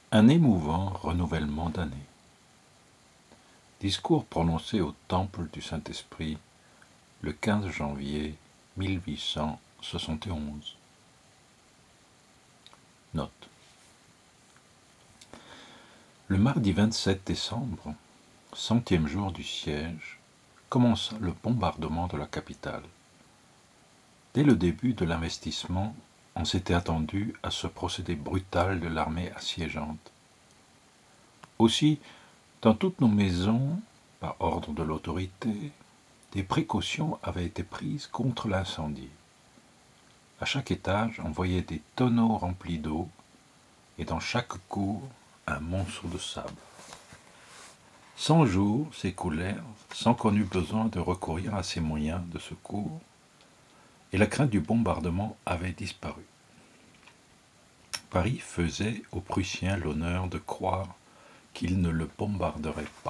Un émouvant renouvellement d'année. Discours prononcé au Temple du Saint-Esprit le 15 janvier 1871. Note. Le mardi 27 décembre, 100e jour du siège, commença le bombardement de la capitale. Dès le début de l'investissement, on s'était attendu à ce procédé brutal de l'armée assiégeante. Aussi, dans toutes nos maisons, par ordre de l'autorité, des précautions avaient été prises contre l'incendie. À chaque étage, on voyait des tonneaux remplis d'eau et dans chaque cour, un monceau de sable. 100 jours s'écoulèrent sans qu'on eût besoin de recourir à ces moyens de secours et la crainte du bombardement avait disparu. Paris faisait aux Prussiens l'honneur de croire qu'ils ne le bombarderaient pas.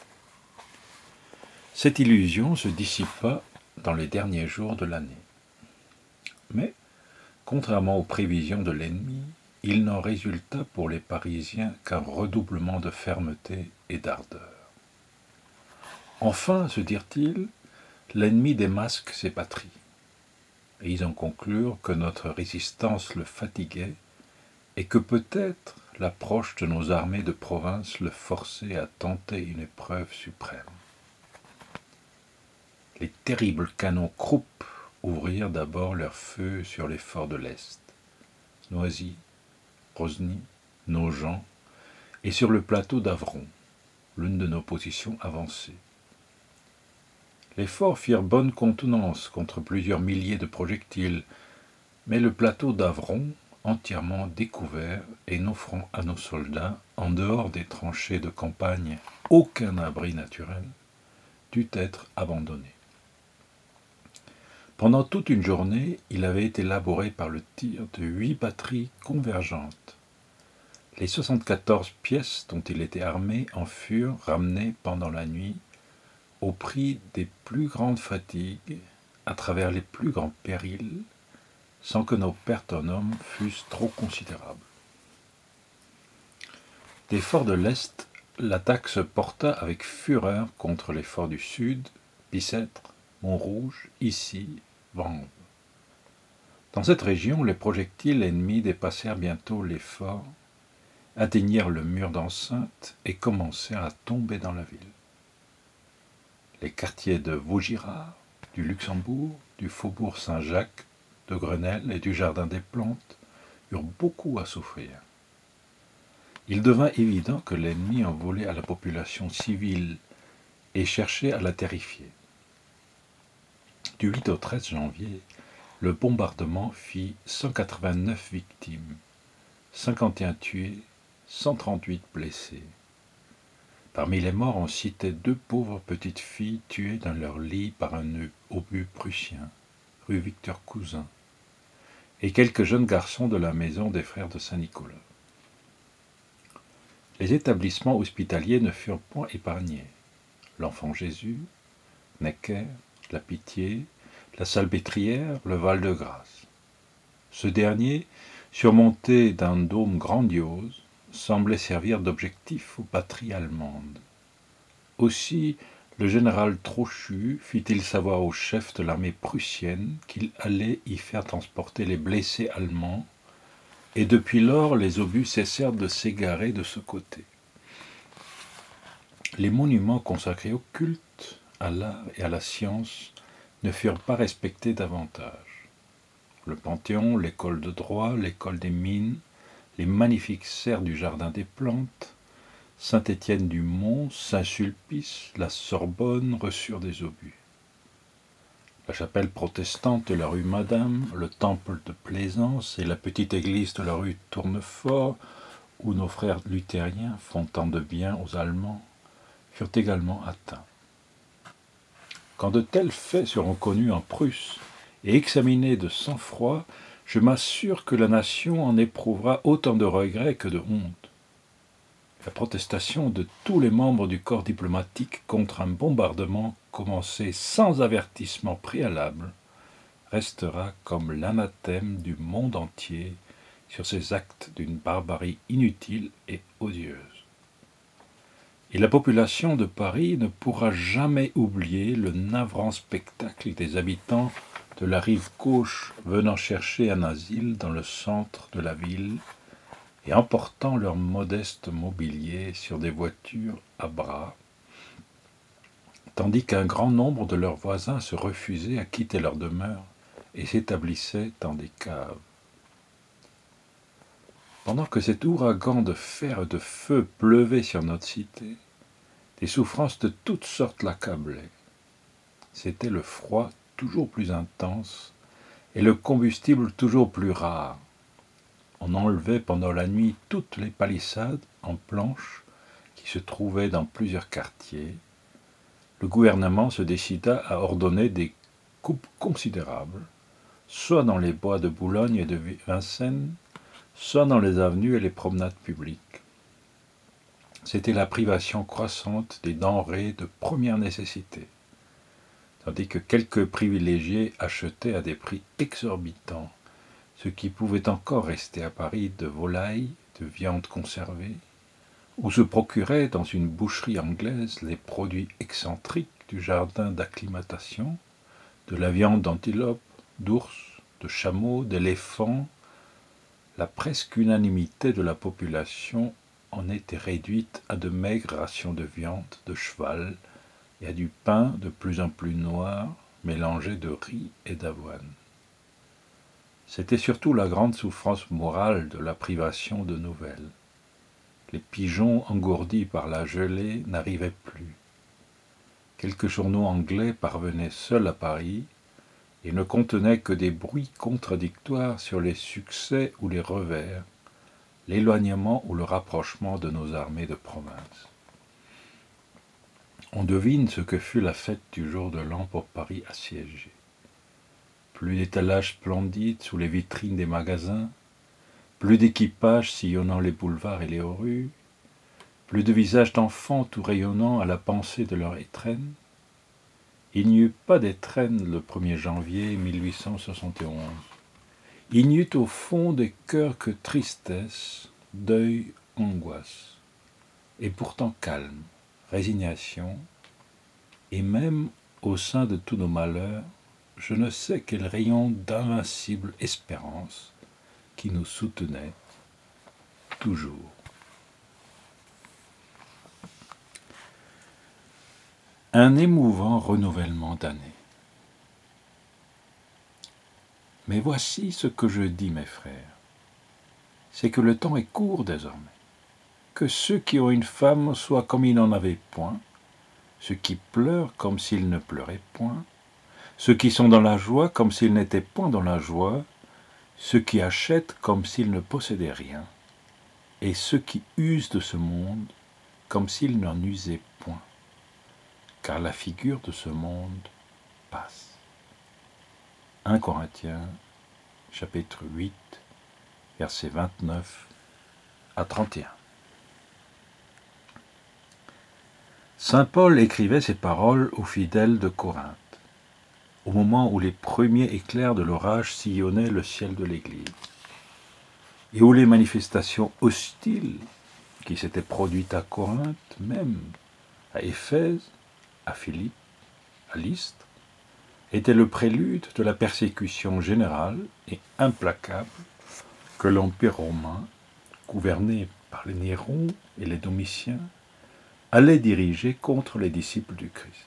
Cette illusion se dissipa dans les derniers jours de l'année. Mais, contrairement aux prévisions de l'ennemi, il n'en résulta pour les Parisiens qu'un redoublement de fermeté et d'ardeur. Enfin, se dirent-ils, l'ennemi des masques s'est patrie. Et ils en conclurent que notre résistance le fatiguait et que peut-être l'approche de nos armées de province le forçait à tenter une épreuve suprême. Les terribles canons Krupp ouvrirent d'abord leur feu sur les forts de l'Est, Noisy, Rosny, Nogent, et sur le plateau d'Avron, l'une de nos positions avancées. Les forts firent bonne contenance contre plusieurs milliers de projectiles, mais le plateau d'Avron, entièrement découvert et n'offrant à nos soldats, en dehors des tranchées de campagne, aucun abri naturel, dut être abandonné. Pendant toute une journée, il avait été labouré par le tir de 8 batteries convergentes. Les 74 pièces dont il était armé en furent ramenées pendant la nuit, au prix des plus grandes fatigues, à travers les plus grands périls, sans que nos pertes en hommes fussent trop considérables. Des forts de l'Est, l'attaque se porta avec fureur contre les forts du Sud, Bicêtre, Montrouge, Issy, Vanves. Dans cette région, les projectiles ennemis dépassèrent bientôt les forts, atteignirent le mur d'enceinte et commencèrent à tomber dans la ville. Les quartiers de Vaugirard, du Luxembourg, du faubourg Saint-Jacques, de Grenelle et du Jardin des Plantes eurent beaucoup à souffrir. Il devint évident que l'ennemi en voulait à la population civile et cherchait à la terrifier. Du 8 au 13 janvier, le bombardement fit 189 victimes, 51 tués, 138 blessés. Parmi les morts, on citait 2 pauvres petites filles tuées dans leur lit par un obus prussien, rue Victor Cousin, et quelques jeunes garçons de la maison des frères de Saint-Nicolas. Les établissements hospitaliers ne furent point épargnés. L'Enfant Jésus, Necker, la Pitié, la Salpêtrière, le Val-de-Grâce. Ce dernier, surmonté d'un dôme grandiose, semblait servir d'objectif aux batteries allemandes. Aussi, le général Trochu fit-il savoir au chef de l'armée prussienne qu'il allait y faire transporter les blessés allemands, et depuis lors les obus cessèrent de s'égarer de ce côté. Les monuments consacrés au culte, à l'art et à la science ne furent pas respectés davantage. Le Panthéon, l'école de droit, l'école des mines, les magnifiques serres du Jardin des Plantes, Saint-Étienne-du-Mont, Saint-Sulpice, la Sorbonne reçurent des obus. La chapelle protestante de la rue Madame, le temple de Plaisance et la petite église de la rue Tournefort, où nos frères luthériens font tant de bien aux Allemands, furent également atteints. Quand de tels faits seront connus en Prusse et examinés de sang-froid, je m'assure que la nation en éprouvera autant de regrets que de honte. La protestation de tous les membres du corps diplomatique contre un bombardement commencé sans avertissement préalable restera comme l'anathème du monde entier sur ces actes d'une barbarie inutile et odieuse. Et la population de Paris ne pourra jamais oublier le navrant spectacle des habitants de la rive gauche venant chercher un asile dans le centre de la ville et emportant leur modeste mobilier sur des voitures à bras, tandis qu'un grand nombre de leurs voisins se refusaient à quitter leur demeure et s'établissaient dans des caves. Pendant que cet ouragan de fer et de feu pleuvait sur notre cité, des souffrances de toutes sortes l'accablaient. C'était le froid toujours plus intense et le combustible toujours plus rare. On enlevait pendant la nuit toutes les palissades en planches qui se trouvaient dans plusieurs quartiers. Le gouvernement se décida à ordonner des coupes considérables, soit dans les bois de Boulogne et de Vincennes, soit dans les avenues et les promenades publiques. C'était la privation croissante des denrées de première nécessité, tandis que quelques privilégiés achetaient à des prix exorbitants ce qui pouvait encore rester à Paris de volailles, de viande conservée, ou se procuraient dans une boucherie anglaise les produits excentriques du jardin d'acclimatation, de la viande d'antilope, d'ours, de chameau, d'éléphant. La presque unanimité de la population en était réduite à de maigres rations de viande de cheval et à du pain de plus en plus noir, mélangé de riz et d'avoine. C'était surtout la grande souffrance morale de la privation de nouvelles. Les pigeons engourdis par la gelée n'arrivaient plus. Quelques journaux anglais parvenaient seuls à Paris et ne contenaient que des bruits contradictoires sur les succès ou les revers, l'éloignement ou le rapprochement de nos armées de province. On devine ce que fut la fête du jour de l'an pour Paris assiégé. Plus d'étalages splendides sous les vitrines des magasins, plus d'équipages sillonnant les boulevards et les rues, plus de visages d'enfants tout rayonnant à la pensée de leur étrenne. Il n'y eut pas d'étrenne le 1er janvier 1871. Il n'y eut au fond des cœurs que tristesse, deuil, angoisse, et pourtant calme, résignation, et même au sein de tous nos malheurs, je ne sais quel rayon d'invincible espérance qui nous soutenait toujours. Un émouvant renouvellement d'années. Mais voici ce que je dis, mes frères, c'est que le temps est court désormais, que ceux qui ont une femme soient comme ils n'en avaient point, ceux qui pleurent comme s'ils ne pleuraient point, ceux qui sont dans la joie comme s'ils n'étaient point dans la joie, ceux qui achètent comme s'ils ne possédaient rien, et ceux qui usent de ce monde comme s'ils n'en usaient point, car la figure de ce monde passe. 1 Corinthiens, chapitre 8, versets 29 à 31. Saint Paul écrivait ces paroles aux fidèles de Corinthe, au moment où les premiers éclairs de l'orage sillonnaient le ciel de l'Église, et où les manifestations hostiles qui s'étaient produites à Corinthe même, à Éphèse, à Philippe, à Lystre, étaient le prélude de la persécution générale et implacable que l'Empire romain, gouverné par les Nérons et les Domitiens, allait diriger contre les disciples du Christ.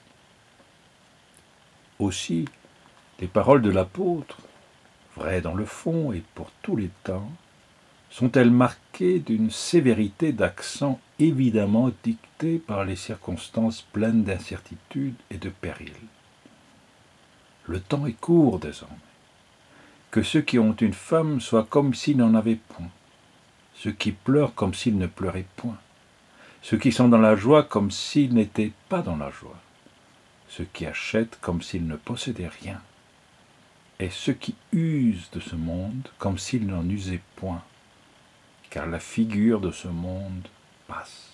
Aussi, les paroles de l'apôtre, vraies dans le fond et pour tous les temps, sont-elles marquées d'une sévérité d'accent évidemment dictée par les circonstances pleines d'incertitudes et de périls. Le temps est court désormais. Que ceux qui ont une femme soient comme s'ils n'en avaient point, ceux qui pleurent comme s'ils ne pleuraient point, ceux qui sont dans la joie comme s'ils n'étaient pas dans la joie, ceux qui achètent comme s'ils ne possédaient rien, et ceux qui usent de ce monde comme s'ils n'en usaient point, car la figure de ce monde passe.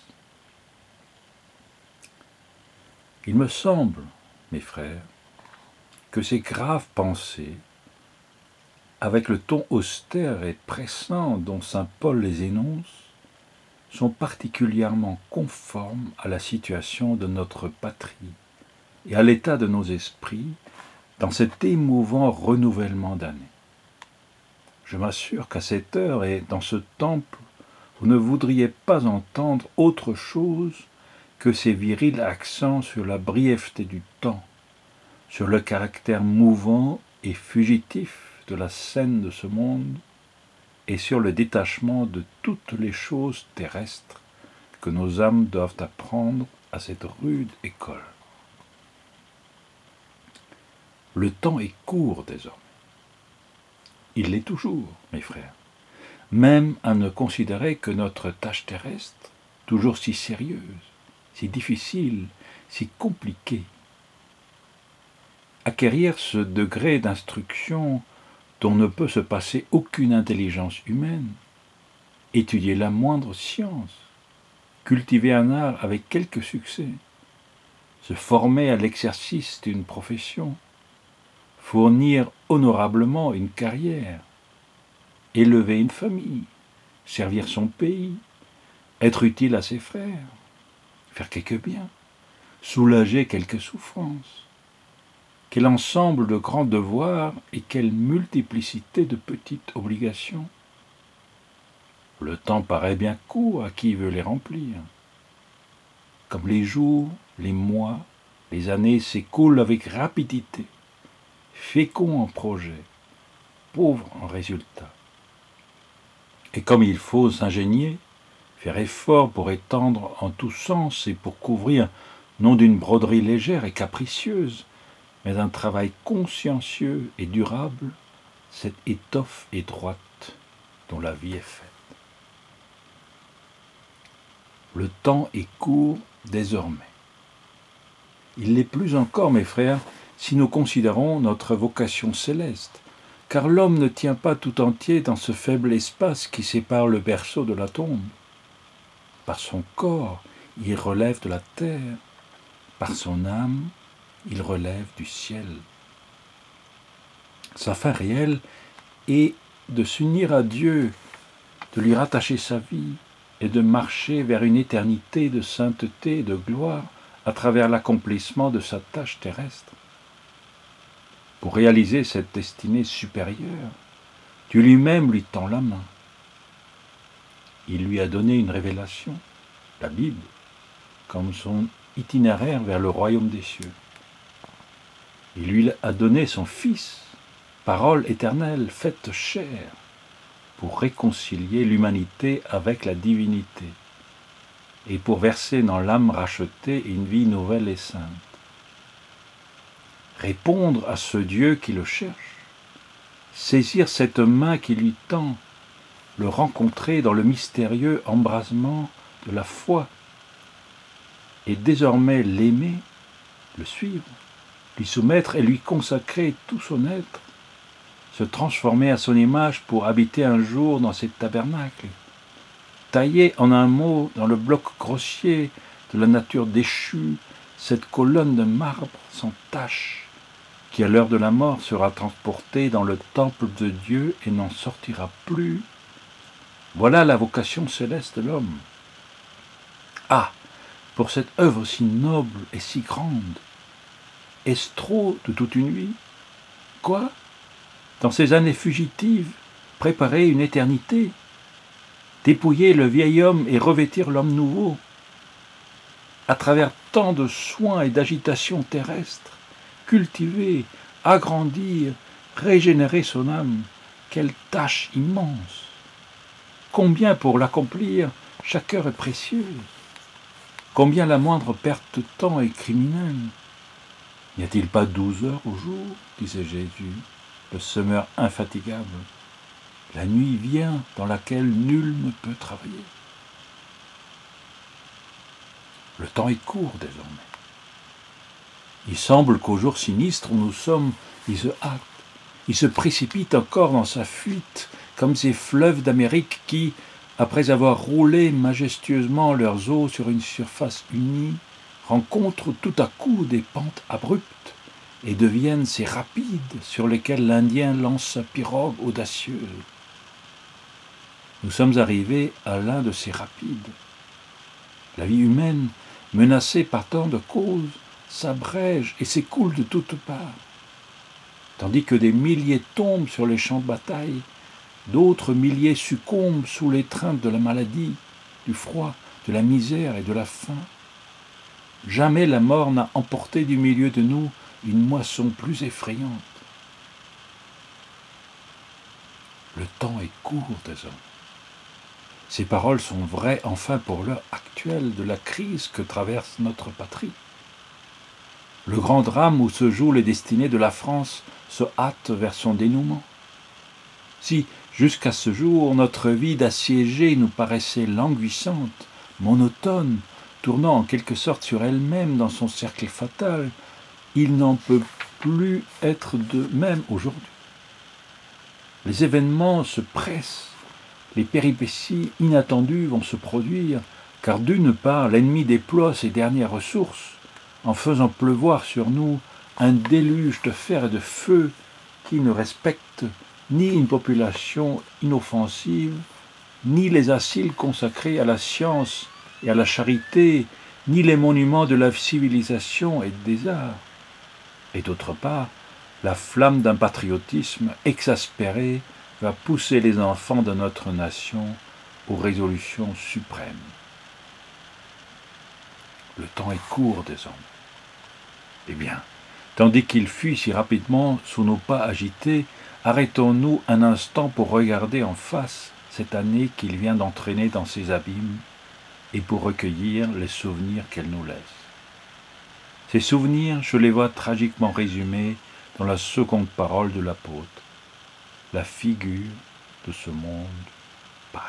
Il me semble, mes frères, que ces graves pensées avec le ton austère et pressant dont saint Paul les énonce, sont particulièrement conformes à la situation de notre patrie et à l'état de nos esprits dans cet émouvant renouvellement d'années. Je m'assure qu'à cette heure et dans ce temple, vous ne voudriez pas entendre autre chose que ces virils accents sur la brièveté du temps, sur le caractère mouvant et fugitif de la scène de ce monde, et sur le détachement de toutes les choses terrestres que nos âmes doivent apprendre à cette rude école. Le temps est court désormais. Il l'est toujours, mes frères, même à ne considérer que notre tâche terrestre, toujours si sérieuse, si difficile, si compliquée. Acquérir ce degré d'instruction dont ne peut se passer aucune intelligence humaine, étudier la moindre science, cultiver un art avec quelque succès, se former à l'exercice d'une profession, fournir honorablement une carrière, élever une famille, servir son pays, être utile à ses frères, faire quelque bien, soulager quelque souffrance. Quel ensemble de grands devoirs et quelle multiplicité de petites obligations. Le temps paraît bien court à qui veut les remplir. Comme les jours, les mois, les années s'écoulent avec rapidité, féconds en projets, pauvres en résultats. Et comme il faut s'ingénier, faire effort pour étendre en tous sens et pour couvrir, non d'une broderie légère et capricieuse, mais d'un travail consciencieux et durable, cette étoffe étroite dont la vie est faite. Le temps est court désormais. Il l'est plus encore, mes frères, si nous considérons notre vocation céleste, car l'homme ne tient pas tout entier dans ce faible espace qui sépare le berceau de la tombe. Par son corps, il relève de la terre, par son âme, il relève du ciel. Sa fin réelle est de s'unir à Dieu, de lui rattacher sa vie et de marcher vers une éternité de sainteté et de gloire à travers l'accomplissement de sa tâche terrestre. Pour réaliser cette destinée supérieure, Dieu lui-même lui tend la main. Il lui a donné une révélation, la Bible, comme son itinéraire vers le royaume des cieux. Il lui a donné son Fils, parole éternelle faite chair, pour réconcilier l'humanité avec la divinité et pour verser dans l'âme rachetée une vie nouvelle et sainte. Répondre à ce Dieu qui le cherche, saisir cette main qui lui tend, le rencontrer dans le mystérieux embrasement de la foi et désormais l'aimer, le suivre, lui soumettre et lui consacrer tout son être, se transformer à son image pour habiter un jour dans ses tabernacles, tailler en un mot dans le bloc grossier de la nature déchue cette colonne de marbre sans tache qui à l'heure de la mort sera transportée dans le temple de Dieu et n'en sortira plus. Voilà la vocation céleste de l'homme. Ah, pour cette œuvre si noble et si grande, est-ce trop de toute une vie? Quoi? Dans ces années fugitives, préparer une éternité, dépouiller le vieil homme et revêtir l'homme nouveau, à travers tant de soins et d'agitations terrestres, cultiver, agrandir, régénérer son âme, quelle tâche immense! Combien pour l'accomplir, chaque heure est précieuse, combien la moindre perte de temps est criminelle. N'y a-t-il pas 12 heures au jour, disait Jésus, le semeur infatigable. La nuit vient dans laquelle nul ne peut travailler. Le temps est court désormais. Il semble qu'au jour sinistre où nous sommes, il se hâte, il se précipite encore dans sa fuite, comme ces fleuves d'Amérique qui, après avoir roulé majestueusement leurs eaux sur une surface unie, rencontrent tout à coup des pentes abruptes et deviennent ces rapides sur lesquels l'Indien lance sa pirogue audacieuse. Nous sommes arrivés à l'un de ces rapides. La vie humaine, menacée par tant de causes, s'abrège et s'écoule de toutes parts. Tandis que des milliers tombent sur les champs de bataille, d'autres milliers succombent sous l'étreinte de la maladie, du froid, de la misère et de la faim. Jamais la mort n'a emporté du milieu de nous une moisson plus effrayante. Le temps est court, des hommes. Ces paroles sont vraies enfin pour l'heure actuelle de la crise que traverse notre patrie. Le grand drame où se jouent les destinées de la France se hâte vers son dénouement. Si, jusqu'à ce jour, notre vie d'assiégés nous paraissait languissante, monotone, tournant en quelque sorte sur elle-même dans son cercle fatal, il n'en peut plus être de même aujourd'hui. Les événements se pressent, les péripéties inattendues vont se produire, car d'une part, l'ennemi déploie ses dernières ressources, en faisant pleuvoir sur nous un déluge de fer et de feu qui ne respecte ni une population inoffensive, ni les asiles consacrés à la science et à la charité, ni les monuments de la civilisation et des arts. Et d'autre part, la flamme d'un patriotisme exaspéré va pousser les enfants de notre nation aux résolutions suprêmes. Le temps est court, des hommes. Eh bien, tandis qu'il fuit si rapidement sous nos pas agités, arrêtons-nous un instant pour regarder en face cette année qu'il vient d'entraîner dans ses abîmes et pour recueillir les souvenirs qu'elle nous laisse. Ces souvenirs, je les vois tragiquement résumés dans la seconde parole de l'apôtre. La figure de ce monde passe.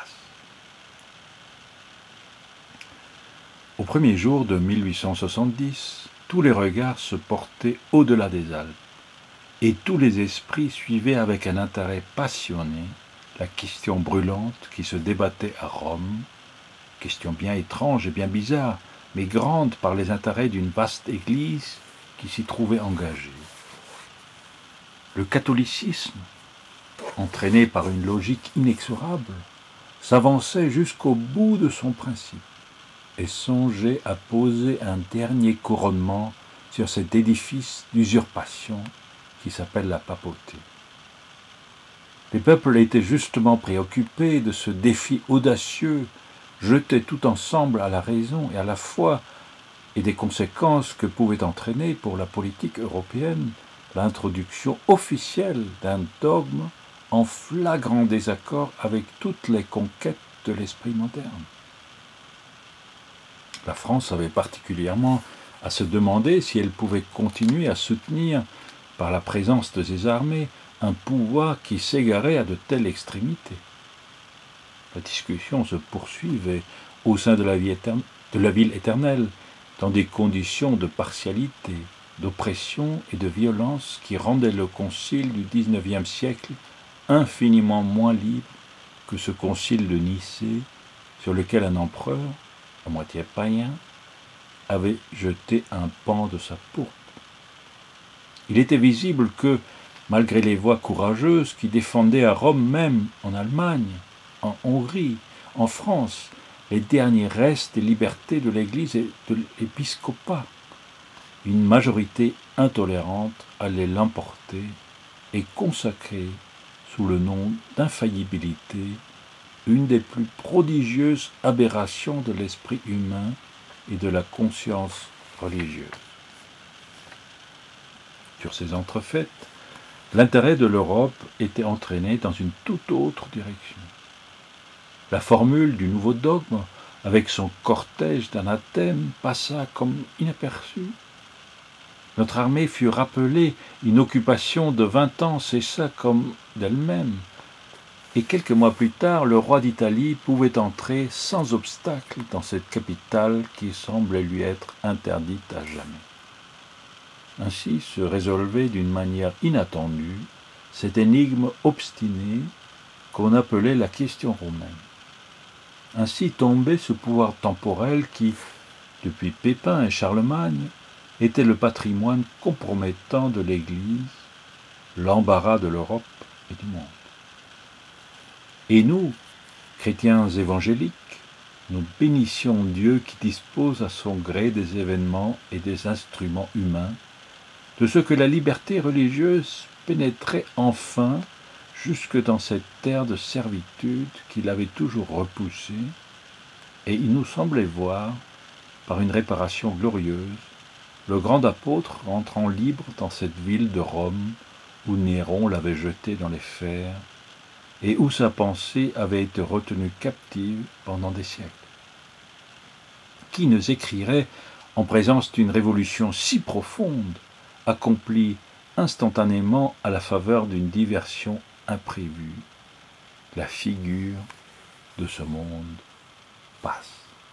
Au premier jour de 1870, tous les regards se portaient au-delà des Alpes, et tous les esprits suivaient avec un intérêt passionné la question brûlante qui se débattait à Rome, question bien étrange et bien bizarre, mais grande par les intérêts d'une vaste église qui s'y trouvait engagée. Le catholicisme, entraîné par une logique inexorable, s'avançait jusqu'au bout de son principe et songeait à poser un dernier couronnement sur cet édifice d'usurpation qui s'appelle la papauté. Les peuples étaient justement préoccupés de ce défi audacieux, jeté tout ensemble à la raison et à la foi, et des conséquences que pouvait entraîner pour la politique européenne l'introduction officielle d'un dogme en flagrant désaccord avec toutes les conquêtes de l'esprit moderne. La France avait particulièrement à se demander si elle pouvait continuer à soutenir, par la présence de ses armées, un pouvoir qui s'égarait à de telles extrémités. La discussion se poursuivait au sein de la ville éternelle, dans des conditions de partialité, d'oppression et de violence qui rendaient le concile du XIXe siècle infiniment moins libre que ce concile de Nicée, sur lequel un empereur, à moitié païen, avait jeté un pan de sa pourpre. Il était visible que, malgré les voix courageuses qui défendaient à Rome même, en Allemagne, en Hongrie, en France, les derniers restes des libertés de l'Église et de l'épiscopat, une majorité intolérante allait l'emporter et consacrer, sous le nom d'infaillibilité, une des plus prodigieuses aberrations de l'esprit humain et de la conscience religieuse. Sur ces entrefaites, l'intérêt de l'Europe était entraîné dans une toute autre direction. La formule du nouveau dogme, avec son cortège d'anathèmes, passa comme inaperçue. Notre armée fut rappelée, une occupation de 20 ans cessa comme d'elle-même, et quelques mois plus tard, le roi d'Italie pouvait entrer sans obstacle dans cette capitale qui semblait lui être interdite à jamais. Ainsi se résolvait d'une manière inattendue cette énigme obstinée qu'on appelait la question romaine. Ainsi tombait ce pouvoir temporel qui, depuis Pépin et Charlemagne, était le patrimoine compromettant de l'Église, l'embarras de l'Europe et du monde. Et nous, chrétiens évangéliques, nous bénissions Dieu qui dispose à son gré des événements et des instruments humains, de ce que la liberté religieuse pénétrait enfin jusque dans cette terre de servitude qu'il avait toujours repoussée, et il nous semblait voir, par une réparation glorieuse, le grand apôtre rentrant libre dans cette ville de Rome où Néron l'avait jeté dans les fers et où sa pensée avait été retenue captive pendant des siècles. Qui nous écrirait en présence d'une révolution si profonde, accomplie instantanément à la faveur d'une diversion imprévue? La figure de ce monde passe.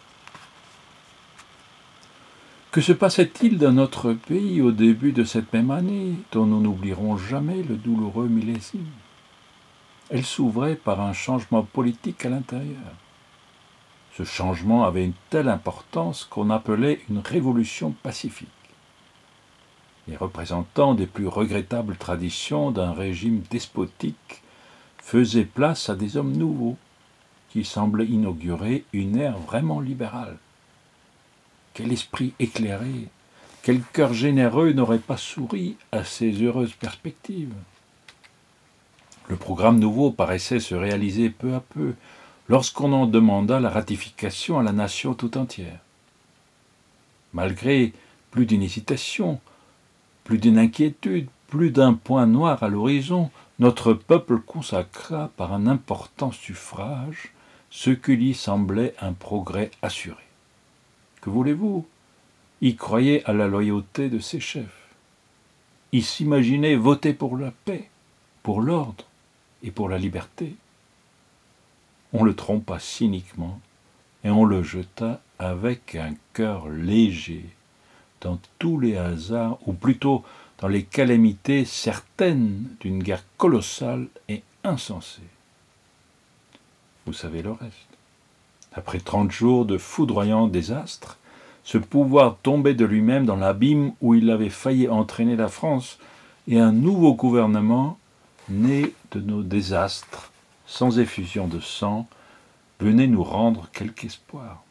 Que se passait-il dans notre pays au début de cette même année, dont nous n'oublierons jamais le douloureux millésime? Elle s'ouvrait par un changement politique à l'intérieur. Ce changement avait une telle importance qu'on appelait une révolution pacifique. Les représentants des plus regrettables traditions d'un régime despotique faisaient place à des hommes nouveaux, qui semblaient inaugurer une ère vraiment libérale. Quel esprit éclairé, quel cœur généreux n'aurait pas souri à ces heureuses perspectives? Le programme nouveau paraissait se réaliser peu à peu, lorsqu'on en demanda la ratification à la nation tout entière. Malgré plus d'une hésitation, plus d'une inquiétude, plus d'un point noir à l'horizon, notre peuple consacra par un important suffrage ce qui lui semblait un progrès assuré. Que voulez-vous? Il croyait à la loyauté de ses chefs. Il s'imaginait voter pour la paix, pour l'ordre et pour la liberté. On le trompa cyniquement et on le jeta avec un cœur léger dans tous les hasards, ou plutôt dans les calamités certaines d'une guerre colossale et insensée. Vous savez le reste. Après 30 jours de foudroyants désastres, ce pouvoir tombait de lui-même dans l'abîme où il avait failli entraîner la France, et un nouveau gouvernement, né de nos désastres, sans effusion de sang, venait nous rendre quelque espoir.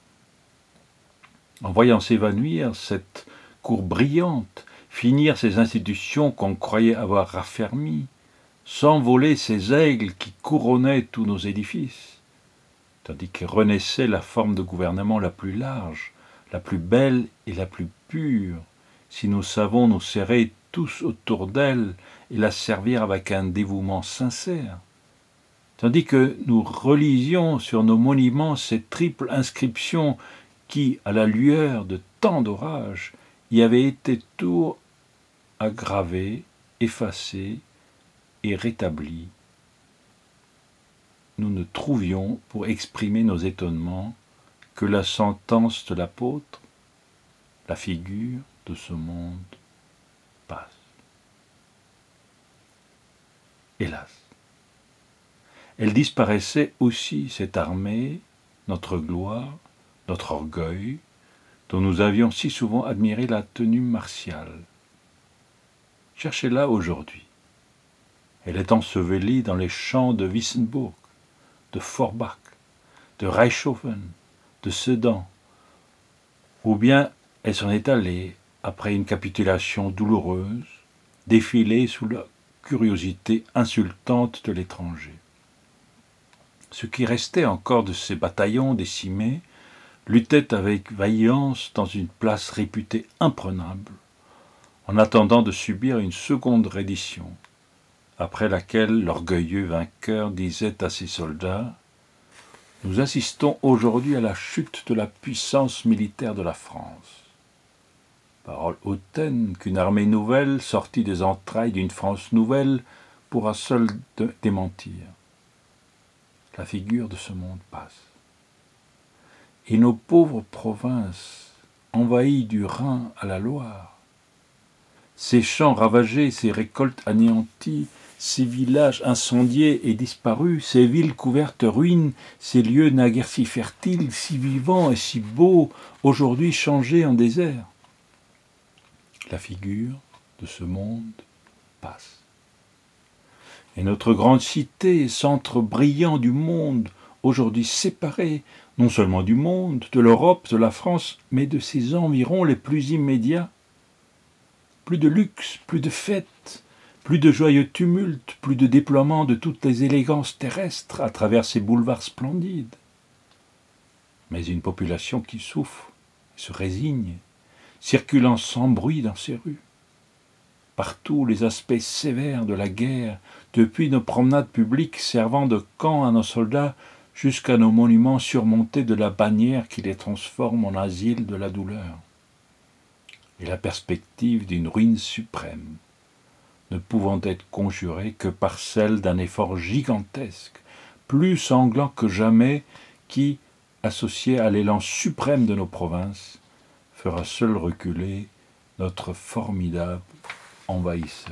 En voyant s'évanouir cette cour brillante, finir ces institutions qu'on croyait avoir raffermies, s'envoler ces aigles qui couronnaient tous nos édifices, tandis que renaissait la forme de gouvernement la plus large, la plus belle et la plus pure, si nous savons nous serrer tous autour d'elle et la servir avec un dévouement sincère, tandis que nous relisions sur nos monuments ces triples inscriptions qui, à la lueur de tant d'orages, y avaient été tour aggravées, effacées et rétablies. Nous ne trouvions, pour exprimer nos étonnements, que la sentence de l'apôtre, la figure de ce monde passe. Hélas, elle disparaissait aussi, cette armée, notre gloire, notre orgueil, dont nous avions si souvent admiré la tenue martiale. Cherchez-la aujourd'hui. Elle est ensevelie dans les champs de Wissembourg, de Forbach, de Reichshofen, de Sedan, ou bien elle s'en est allée, après une capitulation douloureuse, défiler sous la curiosité insultante de l'étranger. Ce qui restait encore de ces bataillons décimés luttait avec vaillance dans une place réputée imprenable, en attendant de subir une seconde reddition, après laquelle l'orgueilleux vainqueur disait à ses soldats « Nous assistons aujourd'hui à la chute de la puissance militaire de la France. » Parole hautaine qu'une armée nouvelle, sortie des entrailles d'une France nouvelle, pourra seule démentir. La figure de ce monde passe. Et nos pauvres provinces, envahies du Rhin à la Loire, ces champs ravagés, ces récoltes anéanties, ces villages incendiés et disparus, ces villes couvertes de ruines, ces lieux naguère si fertiles, si vivants et si beaux, aujourd'hui changés en désert. La figure de ce monde passe. Et notre grande cité, centre brillant du monde, aujourd'hui séparé, non seulement du monde, de l'Europe, de la France, mais de ses environs les plus immédiats. Plus de luxe, plus de fêtes, plus de joyeux tumultes, plus de déploiement de toutes les élégances terrestres à travers ces boulevards splendides. Mais une population qui souffre, se résigne, circulant sans bruit dans ces rues. Partout les aspects sévères de la guerre, depuis nos promenades publiques servant de camp à nos soldats jusqu'à nos monuments surmontés de la bannière qui les transforme en asile de la douleur. Et la perspective d'une ruine suprême, ne pouvant être conjurée que par celle d'un effort gigantesque, plus sanglant que jamais, qui, associé à l'élan suprême de nos provinces, fera seul reculer notre formidable envahisseur.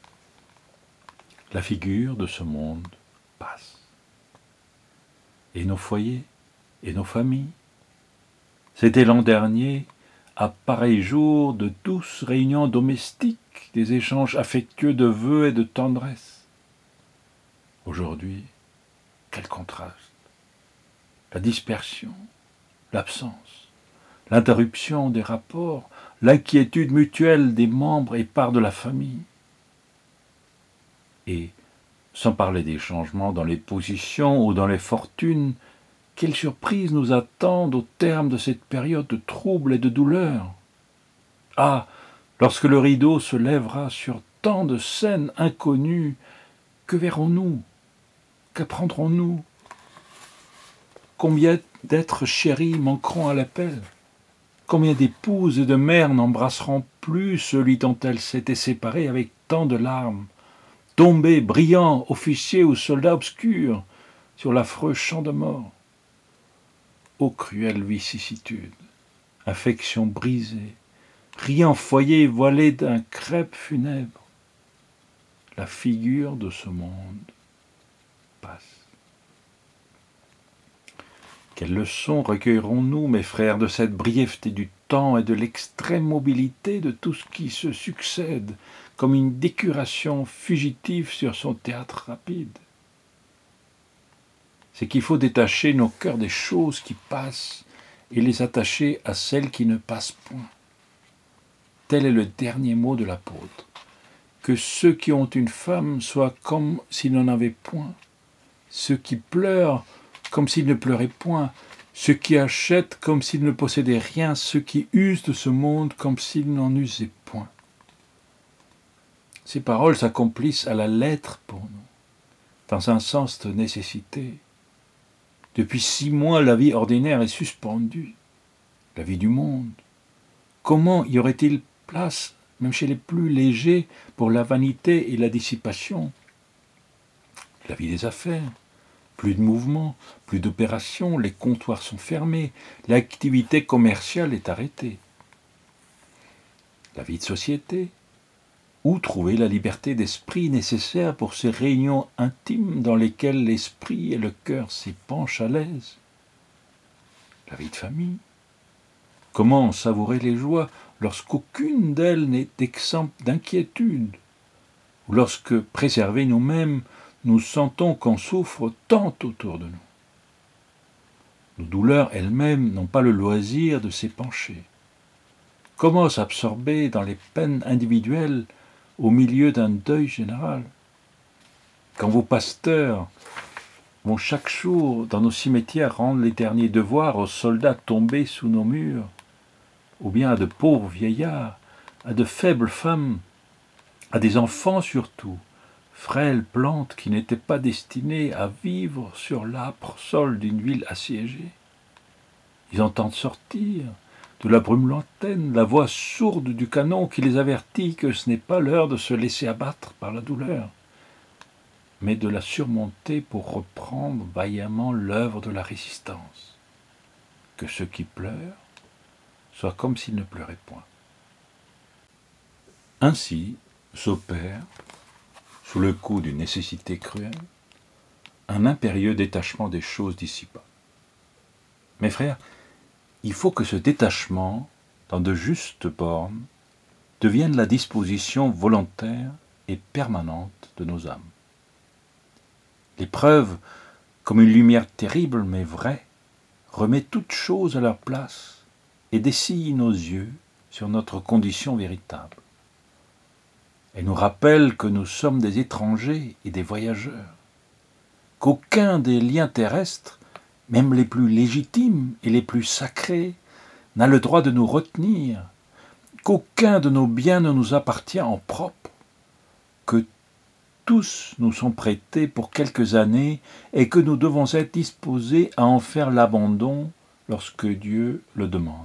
La figure de ce monde passe. Et nos foyers, et nos familles. C'était l'an dernier, à pareil jour, de douces réunions domestiques, des échanges affectueux de vœux et de tendresse. Aujourd'hui, quel contraste! La dispersion, l'absence, l'interruption des rapports, l'inquiétude mutuelle des membres et part de la famille. Et, sans parler des changements dans les positions ou dans les fortunes, quelle surprise nous attendent au terme de cette période de trouble et de douleur. Ah, lorsque le rideau se lèvera sur tant de scènes inconnues, que verrons-nous? Qu'apprendrons-nous? Combien d'êtres chéris manqueront à l'appel? Combien d'épouses et de mères n'embrasseront plus celui dont elles s'étaient séparées avec tant de larmes, tombés, brillants, officiers ou soldats obscurs, sur l'affreux champ de mort? Ô cruelle vicissitude, affection brisée, riant foyer voilé d'un crêpe funèbre, la figure de ce monde passe. Quelles leçons recueillerons-nous, mes frères, de cette brièveté du temps et de l'extrême mobilité de tout ce qui se succède, comme une décuration fugitive sur son théâtre rapide? C'est qu'il faut détacher nos cœurs des choses qui passent et les attacher à celles qui ne passent point. Tel est le dernier mot de l'apôtre. Que ceux qui ont une femme soient comme s'ils n'en avaient point, ceux qui pleurent comme s'ils ne pleuraient point, ceux qui achètent comme s'ils ne possédaient rien, ceux qui usent de ce monde comme s'ils n'en usaient point. Ces paroles s'accomplissent à la lettre pour nous, dans un sens de nécessité. Depuis 6 mois, la vie ordinaire est suspendue, la vie du monde. Comment y aurait-il place, même chez les plus légers, pour la vanité et la dissipation? La vie des affaires, plus de mouvement, plus d'opérations, les comptoirs sont fermés, l'activité commerciale est arrêtée. La vie de société, où trouver la liberté d'esprit nécessaire pour ces réunions intimes dans lesquelles l'esprit et le cœur s'épanchent à l'aise? La vie de famille, comment savourer les joies lorsqu'aucune d'elles n'est exempte d'inquiétude, ou lorsque, préservés nous-mêmes, nous sentons qu'on souffre tant autour de nous? Nos douleurs elles-mêmes n'ont pas le loisir de s'épancher. Comment s'absorber dans les peines individuelles au milieu d'un deuil général? Quand vos pasteurs vont chaque jour dans nos cimetières rendre les derniers devoirs aux soldats tombés sous nos murs, ou bien à de pauvres vieillards, à de faibles femmes, à des enfants surtout, frêles plantes qui n'étaient pas destinées à vivre sur l'âpre sol d'une ville assiégée. Ils entendent sortir de la brume lointaine la voix sourde du canon qui les avertit que ce n'est pas l'heure de se laisser abattre par la douleur, mais de la surmonter pour reprendre vaillamment l'œuvre de la résistance. Que ceux qui pleurent soient comme s'ils ne pleuraient point. Ainsi s'opère, sous le coup d'une nécessité cruelle, un impérieux détachement des choses d'ici-bas. Mes frères, il faut que ce détachement, dans de justes bornes, devienne la disposition volontaire et permanente de nos âmes. L'épreuve, comme une lumière terrible mais vraie, remet toutes choses à leur place et dessille nos yeux sur notre condition véritable. Elle nous rappelle que nous sommes des étrangers et des voyageurs, qu'aucun des liens terrestres, même les plus légitimes et les plus sacrés, n'a le droit de nous retenir, qu'aucun de nos biens ne nous appartient en propre, que tous nous sont prêtés pour quelques années et que nous devons être disposés à en faire l'abandon lorsque Dieu le demande.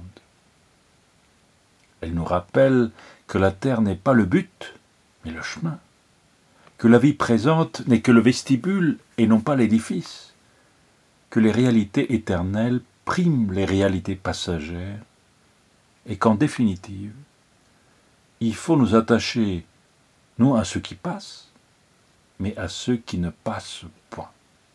Elle nous rappelle que la terre n'est pas le but, mais le chemin, que la vie présente n'est que le vestibule et non pas l'édifice, que les réalités éternelles priment les réalités passagères et qu'en définitive, il faut nous attacher non à ceux qui passent, mais à ceux qui ne passent point.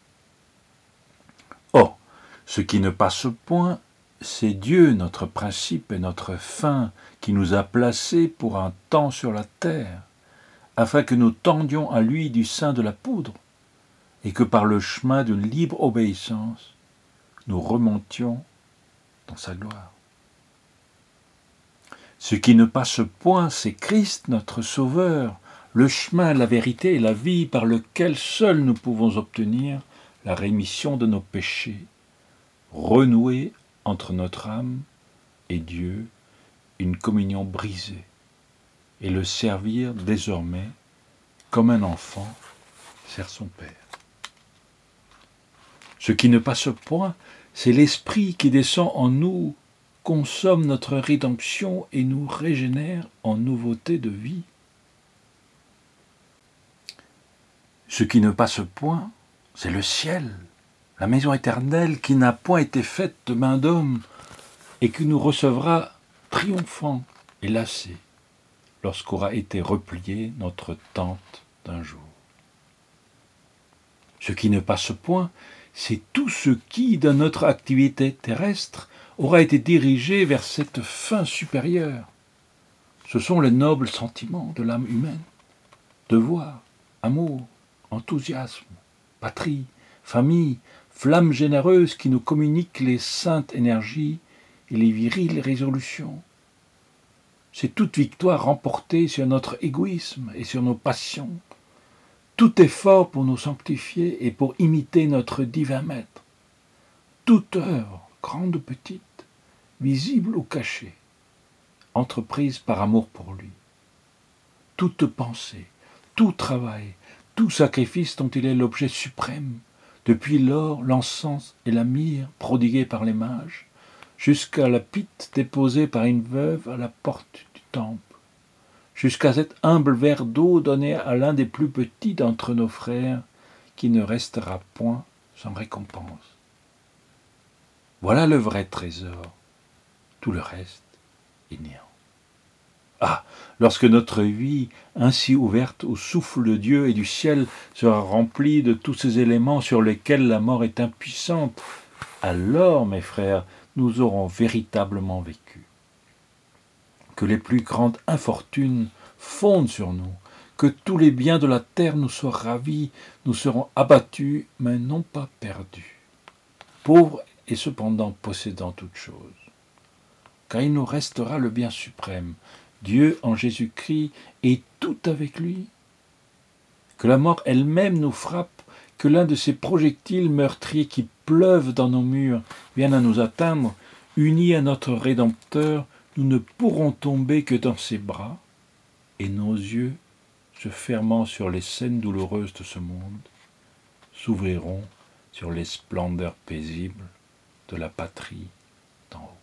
Or, ce qui ne passe point, c'est Dieu, notre principe et notre fin, qui nous a placés pour un temps sur la terre, afin que nous tendions à lui du sein de la poudre, et que par le chemin d'une libre obéissance, nous remontions dans sa gloire. Ce qui ne passe point, c'est Christ, notre Sauveur, le chemin, la vérité et la vie par lequel seuls nous pouvons obtenir la rémission de nos péchés, renouer entre notre âme et Dieu une communion brisée, et le servir désormais comme un enfant sert son Père. Ce qui ne passe point, c'est l'Esprit qui descend en nous, consomme notre rédemption et nous régénère en nouveauté de vie. Ce qui ne passe point, c'est le ciel, la maison éternelle qui n'a point été faite de main d'homme et qui nous recevra triomphant et lassé lorsqu'aura été repliée notre tente d'un jour. Ce qui ne passe point, c'est tout ce qui, dans notre activité terrestre, aura été dirigé vers cette fin supérieure. Ce sont les nobles sentiments de l'âme humaine, devoir, amour, enthousiasme, patrie, famille, flamme généreuse qui nous communiquent les saintes énergies et les viriles résolutions. C'est toute victoire remportée sur notre égoïsme et sur nos passions, tout effort pour nous sanctifier et pour imiter notre divin maître, toute œuvre, grande ou petite, visible ou cachée, entreprise par amour pour lui, toute pensée, tout travail, tout sacrifice dont il est l'objet suprême, depuis l'or, l'encens et la myrrhe prodigués par les mages, jusqu'à la pite déposée par une veuve à la porte du temple, jusqu'à cet humble verre d'eau donné à l'un des plus petits d'entre nos frères, qui ne restera point sans récompense. Voilà le vrai trésor, tout le reste est néant. Ah, lorsque notre vie, ainsi ouverte au souffle de Dieu et du ciel, sera remplie de tous ces éléments sur lesquels la mort est impuissante, alors, mes frères, nous aurons véritablement vécu. Que les plus grandes infortunes fondent sur nous, que tous les biens de la terre nous soient ravis, nous serons abattus, mais non pas perdus, pauvres et cependant possédant toutes choses. Car il nous restera le bien suprême, Dieu en Jésus-Christ et tout avec lui. Que la mort elle-même nous frappe, que l'un de ces projectiles meurtriers qui pleuvent dans nos murs vienne à nous atteindre, unis à notre Rédempteur, nous ne pourrons tomber que dans ses bras, et nos yeux, se fermant sur les scènes douloureuses de ce monde, s'ouvriront sur les splendeurs paisibles de la patrie d'en haut.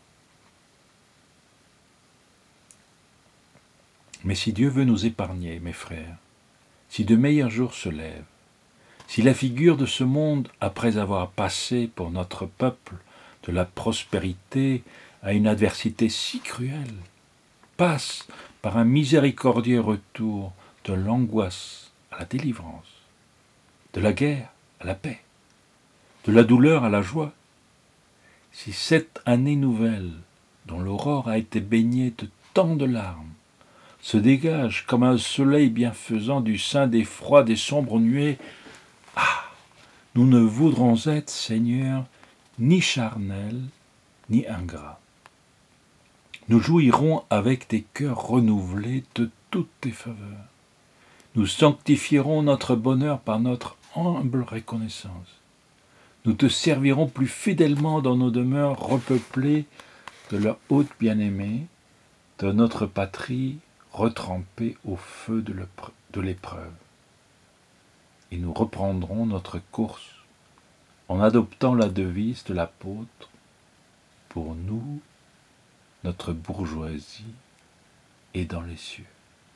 Mais si Dieu veut nous épargner, mes frères, si de meilleurs jours se lèvent, si la figure de ce monde, après avoir passé pour notre peuple de la prospérité à une adversité si cruelle, passe par un miséricordieux retour de l'angoisse à la délivrance, de la guerre à la paix, de la douleur à la joie, si cette année nouvelle, dont l'aurore a été baignée de tant de larmes, se dégage comme un soleil bienfaisant du sein des froids, des sombres nuées. Ah, nous ne voudrons être, Seigneur, ni charnels, ni ingrats. Nous jouirons avec des cœurs renouvelés de toutes tes faveurs. Nous sanctifierons notre bonheur par notre humble reconnaissance. Nous te servirons plus fidèlement dans nos demeures repeuplées de leur hôte bien-aimé, de notre patrie retrempée au feu de l'épreuve. Et nous reprendrons notre course en adoptant la devise de l'apôtre: pour nous, notre bourgeoisie est dans les cieux.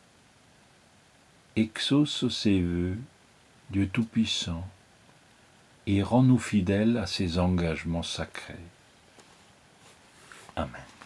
Exauce ces vœux, Dieu Tout-Puissant, et rends-nous fidèles à ses engagements sacrés. Amen.